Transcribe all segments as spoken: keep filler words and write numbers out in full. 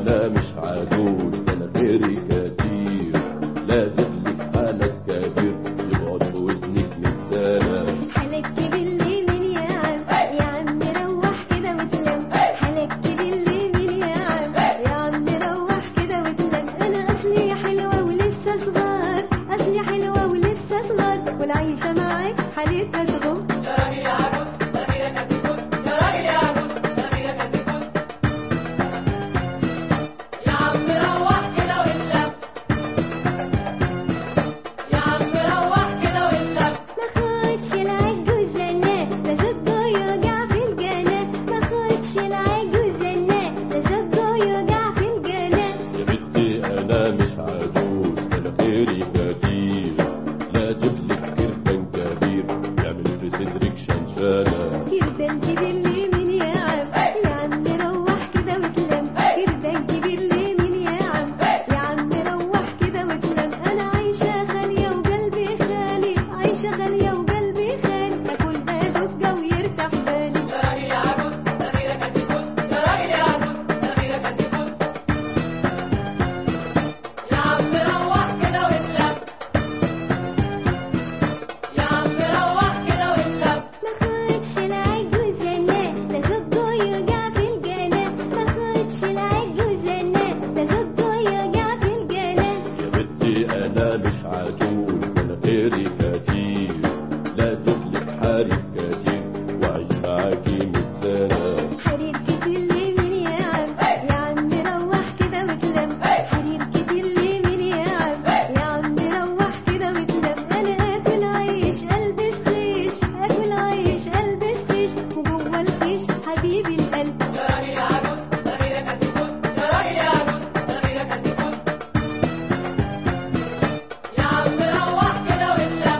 انا مش عجوز، ده انا خيري كتير، لازم لك حالك كبير يقعد في ودنك من سنة. حالك كبير ليه مين يا عم؟ يا عم روح كده وتلم. حالك كبير ليه مين يا عم؟ يا عم روح كده وتلم. انا اصلي حلوة ولسه صغار، اصلي حلوة ولسه صغار، والعيشة معاك حالتها تغم. يا راجل يا عجوز ده غيرك هتفوز، يا راجل يا عجوز ده غيرك هتفوز. يا عم روح كده وتلم، يا عم روح كده وتلم. ماخدش العجوز زناق، لا زبده يوجع في الجنان. ماخدش العجوز زناق، لا زبده يوجع في الجنان. يا بنتي انا مش عجوز، ده انا خيري كتير، لازم لك كربان كبير يعمل في صدرك شنشانة. كردان كبير ليه مين يا عم؟ يا عم روح كده وتلم. كردان كبير ليه مين يا عم؟ يا عم روح كده وتلم. انا عايشة خالية وقلبي خالي، عايشة خالية وقلبي خالي، اكل بادوجة ويرتاح بالي. يا راجل يا عجوز ده غيرك هتفوز، يا راجل يا عجوز ده غيرك هتفوز. يا عم روح كده وتلم، يا عم روح كده وتلم. ماخدش العجوز زناق، لا زبده يوجع في الجنان. ماخدش العجوز زناق، لا زبده يوجع في الجنان. يا بنتي انا مش عجوز، ده انا خيري كتير، لازم لك حالك كتير وعيش معاكي مية سنة. حرير كتير ليه مين يا عم؟ يا عم روح كده وتلم. حرير كتير ليه مين يا عم؟ يا عم روح كده وتلم. انا اكل عيش البس ريش، اكل عيش البس ريش، وجوه الفيش حبيبي القلب. يا راجل يا عجوز ده غيرك هتفوز، يا راجل يا عجوز ده غيرك هتفوز. يا عم روح كده وتلم،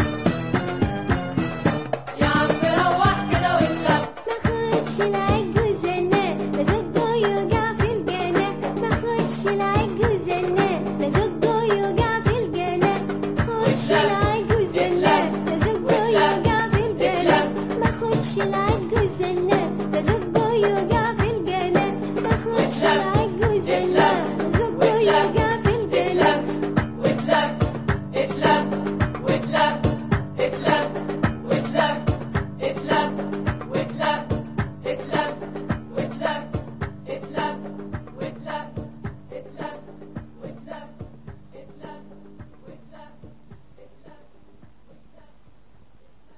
يا عم روح كده وتلم. ماخدش العجوز زناق، لا زبده يوجع في الجنان. ماخدش العجوز زناق، لا زبده يوجع في الجنان. ماخدش العجوز زناق، لا زبده يوجع في الجنان. ماخدش العجوز زناق، لا زبده يوجع في الجنان. ماخدش العجوز